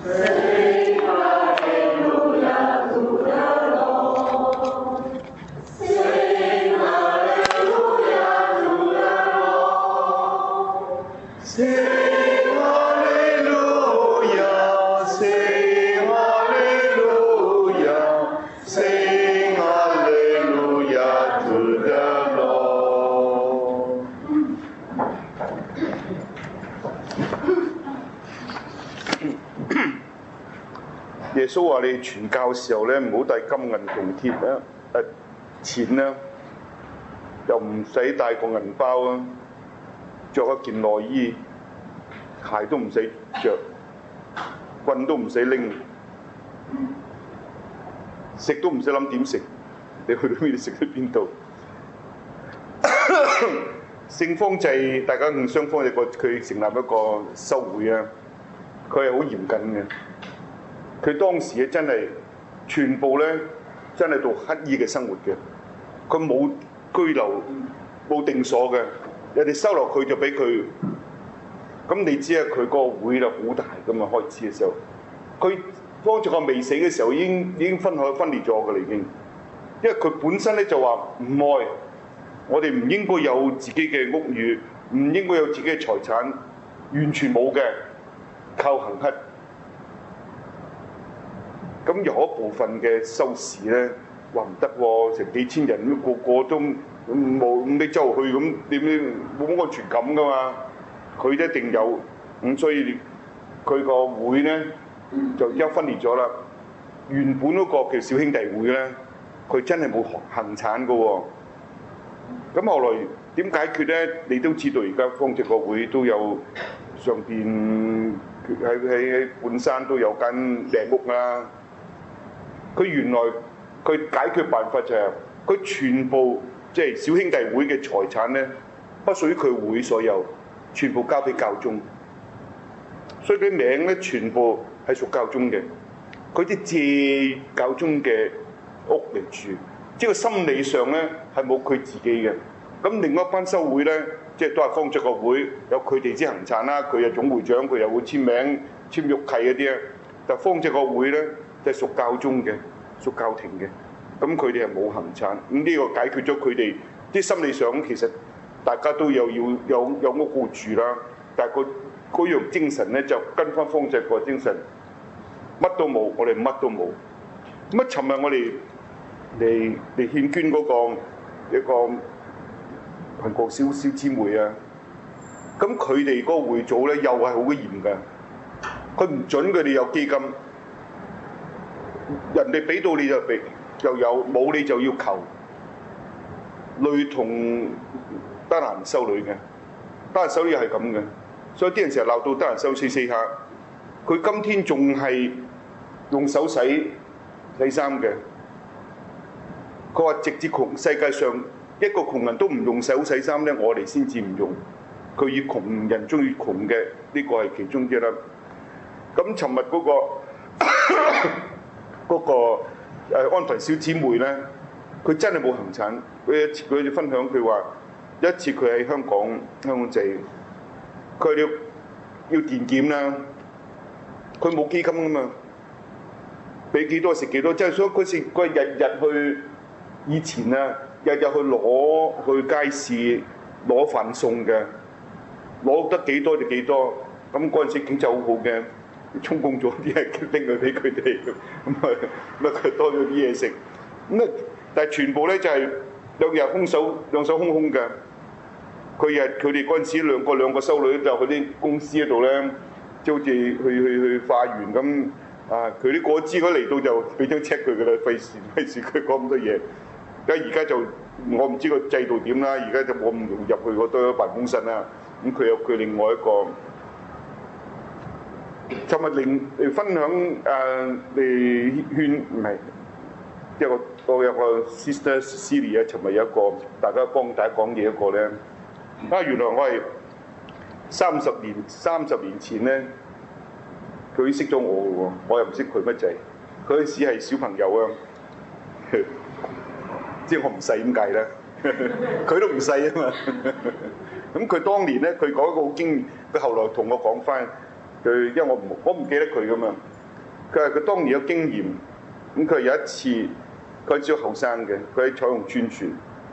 耶穌話：你傳教時候咧，唔好帶金銀銅鐵啦，錢啦，又唔使帶個銀包啊，着一件內衣，鞋都唔使着，棍都唔使拎，食都唔使諗點食，你去到邊度食去邊度？聖方濟大家互相方濟佢成立一個修會啊，佢係好嚴謹嘅。佢當時咧真係全部咧真係做乞衣嘅生活嘅，佢冇居留冇定所嘅，人哋收留佢就俾佢。咁你知啊，佢個會就好大噶嘛，開始嘅時候，佢方濟各未死嘅時候已經分裂咗㗎啦已經，因為佢本身咧就話唔愛，我哋唔應該有自己嘅屋宇，唔應該有自己嘅財產，完全冇嘅，靠行乞。咁有一部分嘅修士咧話唔得喎，成幾千人，個個都冇你周去咁點樣冇安全感噶嘛？佢一定有咁，所以佢個會咧就一分裂咗啦。原本嗰個叫小兄弟會咧，佢真係冇行產噶喎。咁後來點解決咧？你都知道而家方濟各會都有上邊喺半山都有間靚屋啦。佢原來佢解決辦法就係佢全部即係小兄弟會嘅財產咧，不屬於佢會所有，全部交俾教宗。所以佢名咧全部係屬教宗嘅。佢啲借教宗嘅屋嚟住，即係心理上咧係冇佢自己嘅。咁另外一班修會咧，即係都係方濟各會，有佢哋之行產啦，佢係總會長，佢又會簽名簽玉契嗰啲啊。但係方濟各會咧，就係屬教宗嘅，屬教廷嘅，咁佢哋係冇行產，咁呢個解決咗佢哋啲心理上，其實大家都有屋住啦，但係嗰樣精神咧就跟翻方濟各精神，乜都冇，我哋乜都冇。咁啊，尋日我哋嚟獻捐嗰個一個貧國小姊妹啊，咁佢哋嗰個會組咧又係好嚴㗎，佢唔準佢哋有基金。人哋俾到你就俾，又有冇你就要求，類同德蘭修女嘅，德蘭修女係咁嘅，所以啲人成日鬧到德蘭修女死下，佢今天仲係用手洗衫嘅。佢話直至窮世界上一個窮人都唔用手洗衫咧，我哋先至唔用。佢以窮人中意窮嘅呢個係其中之一啦。咁尋日嗰個安提小姊妹咧，佢真係冇行產。佢分享佢話，一次佢喺香港仔，佢要電檢啦，佢冇基金㗎嘛，俾幾多食幾多，即係所以佢日日去，以前啊日日去街市攞飯餸嘅，攞得幾多就幾多。咁嗰陣時經濟好好嘅。充公咗啲係拎佢俾佢哋，咁佢多咗啲嘢食，咁但係全部咧就係兩手空空嘅。佢哋嗰陣時兩個修女就去啲公司嗰度咧，即好似去化緣咁啊！佢啲果汁嗰嚟到就俾張 check 佢㗎啦，費事佢講咁多嘢。而家就我唔知個制度點啦，而家就我唔入去嗰多辦公室啦。咁佢有佢另外一個。尋日嚟分享嚟勸唔係，我有個 Sister Celia 尋日有一個大家幫大家講嘢一個咧，原來我係30年前咧，佢識咗我嘅喎，我又唔識佢乜滯，佢嗰時係小朋友啊，即係我唔細點計咧，佢都唔細啊嘛，咁佢當年咧佢講一個好經驗，佢後來同我講翻。因為我唔記得佢噶嘛， 佢話佢當年有經驗，咁佢有一次佢只後生嘅，佢喺彩虹村住。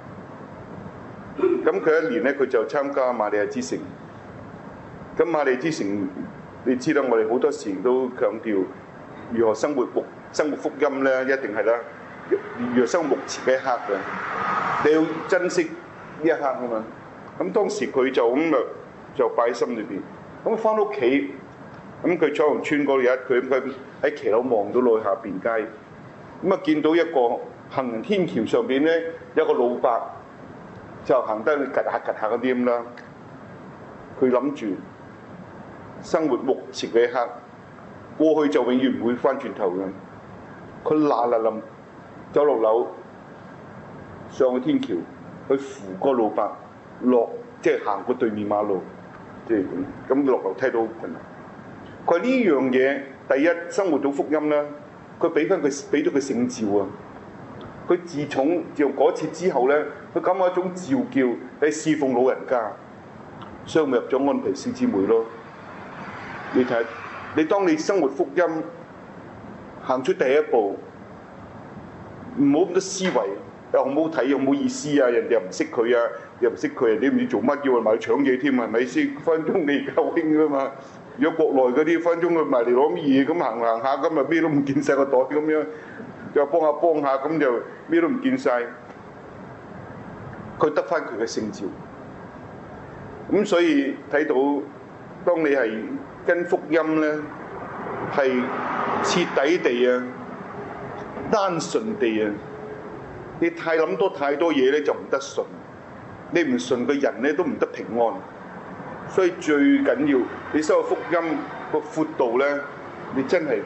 咁佢一年咧，佢就參加瑪利亞之城。咁瑪利亞之城，你知道我哋好多時都強調如何生活福音咧，一定係啦，如何生活目前嘅一刻嘅，你要珍惜呢一刻啊嘛。咁當時佢就咁就擺喺心裏邊。咁翻屋企，咁佢彩虹村嗰度有一佢喺騎樓望到落去下邊街，咁啊見到一個行人天橋上邊咧有個老伯就行得趌下嗰啲咁啦。佢諗住生活目前嘅一刻，過去就永遠唔會翻轉頭嘅。佢嗱臨走落樓上去天橋，去扶個老伯落，即係行過對面馬路，即係咁落樓梯都好困難。佢話呢樣嘢，第一生活到福音啦，佢俾咗佢聖召啊！佢自從嗰次之後咧，佢感覺一種召叫係侍奉老人家，所以咪入咗安培小姊妹咯。你睇，你當你生活福音行出第一步，唔好咁多思維，又好唔好睇，又冇意思啊！人哋又唔識佢啊，又唔識佢，人哋唔知做乜，叫佢埋去搶嘢添，係咪先？分鐘你而家好興噶嘛？如果國內嗰啲分鐘佢埋嚟攞乜嘢，咁行下咁啊，咩都唔見晒個袋咁樣，就幫下咁就咩都唔見晒。佢得翻佢嘅聖召，咁所以睇到當你係跟福音咧，係徹底地啊，單純地啊，你諗多太多嘢咧就唔得順，你唔順嘅人咧都唔得平安。所以最緊要你收福音個闊度咧，你真係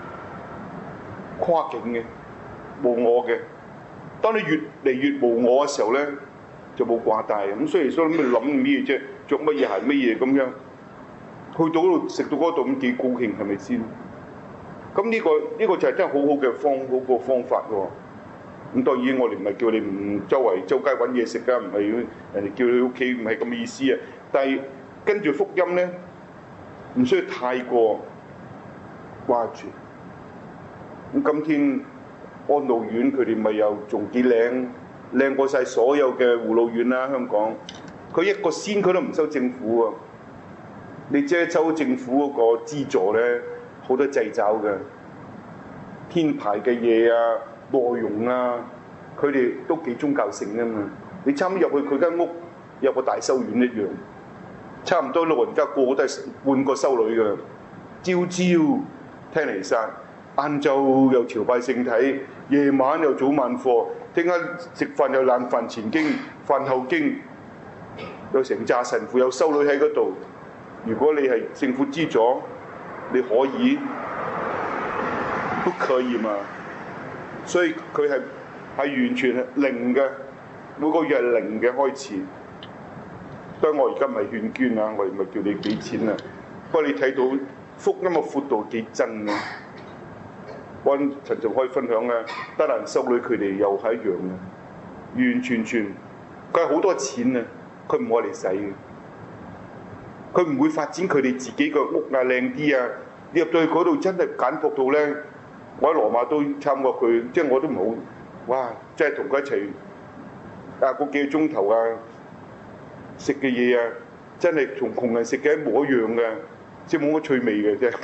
跨境嘅，無我嘅。當你越嚟越無我嘅時候咧，就冇掛帶。咁所以諗咩啫？着乜嘢係乜嘢咁樣？去到嗰度食到嗰度咁幾高興係咪先？咁呢個就係真係好好嘅方法喎。咁當然我哋唔係叫你唔周街揾嘢食㗎，唔係人哋叫你屋企唔係咁嘅意思啊。但係跟住福音咧，唔需要太過掛住。咁今天安老院佢哋咪又仲幾靚過晒所有嘅護老院啦，香港。佢一個仙佢都唔收政府喎，你即係收政府嗰個資助咧，好多掣肘嘅，編排嘅嘢啊、內容啊，佢哋都幾宗教性啊嘛。你參入去佢間屋有個大修院一樣，差唔多老人家個個都係半個修女嘅，朝聽彌撒，晏晝又朝拜聖體，夜晚又早晚課，聽日食飯又冷飯前經、飯後經，有成紮神父有修女喺嗰度。如果你係政府資助，你可以都可以嘛。所以佢係完全係零嘅，每個月係零嘅開始。所以我而家唔係勸捐啊，我唔係叫你俾錢啊。不過你睇到福音嘅闊度幾真啊！我陳就可以分享啊，德蘭修女佢哋又係一樣嘅，完全佢係好多錢啊，佢唔愛嚟使嘅。佢唔會發展佢哋自己個屋啊靚啲啊！你入到去嗰度真係簡樸到咧，我喺羅馬都參過佢，即係我都唔好，哇！即係同佢一齊個幾個鐘頭啊，食嘅嘢啊，真係同窮人食嘅一模一樣嘅，即係冇乜趣味嘅啫。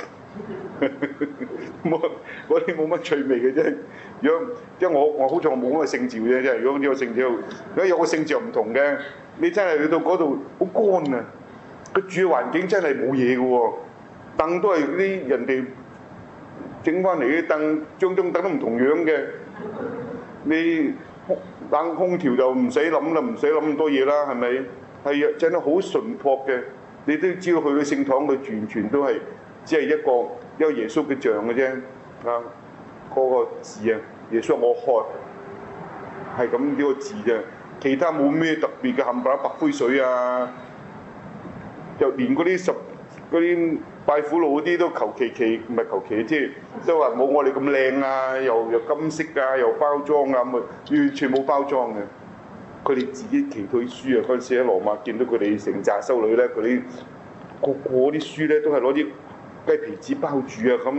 嗰啲冇乜趣味嘅啫。如果即係我好似我冇咁嘅聖召啫，即係如果呢個聖召，如果有個聖召唔同嘅，你真係去到嗰度好乾啊！佢住嘅環境真係冇嘢嘅喎，凳都係啲人哋整翻嚟啲凳，張凳都唔同樣嘅。你冷空調就唔使諗啦，唔使諗咁多嘢啦，係咪？係啊，真係好純樸嘅。你都知道去嘅聖堂，佢完全都係只係一個耶穌嘅像嘅啫。啊，嗰個字啊，耶穌我渴，係咁呢個字啫。其他冇咩特別嘅，冚唪唥白灰水啊。就連嗰啲拜苦路嗰啲都求其，唔係求其，即係都話冇我哋咁靚啊，又金色啊，又包裝啊，咁啊完全冇包裝嘅。佢哋自己祈禱書啊，嗰陣時喺羅馬見到佢哋成紮修女咧，佢啲個啲書咧都係攞啲雞皮紙包住啊，咁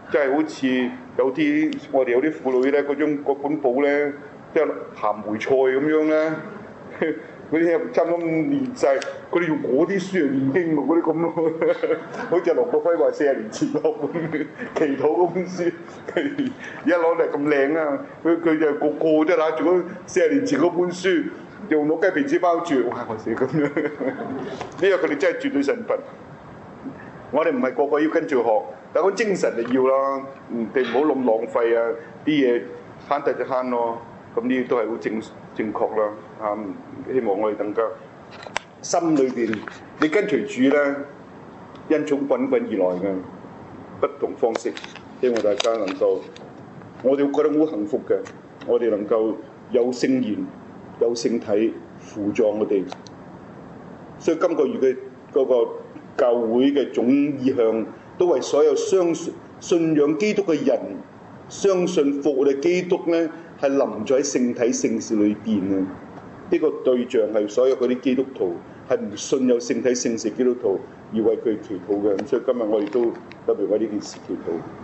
即係好似有啲我哋有啲婦女咧，嗰本簿咧，即係鹹梅菜咁樣咧，嗰啲差唔多練晒，佢哋用嗰啲書嚟練經嗰啲咁咯。好似羅國輝話40年前嗰本祈禱嗰本書，而家攞嚟咁靚啊！佢就個個都拿住嗰40年前嗰本書，用攞雞皮紙包住，哇！我死咁樣，呢個佢哋真係絕對神貧。我哋唔係個個要跟住學，但係個精神就要啦。你唔好咁浪費啊！啲嘢慳得就慳咯。咁呢啲都係好正確啦。希望我哋更加心裏邊，你跟隨主咧，恩寵滾滾而來嘅不同方式，希望大家能夠，我哋會覺得好幸福嘅。我哋能夠有聖言、有聖體輔助我哋。所以今個月嘅嗰個教會嘅總意向，都為所有信仰基督嘅人，相信復活嘅基督咧，係臨在喺聖體聖事裏邊啊！呢個對象係所有嗰啲基督徒，係唔信有聖體聖事基督徒而為佢祈禱嘅。咁所以今日我哋都特別為呢件事祈禱。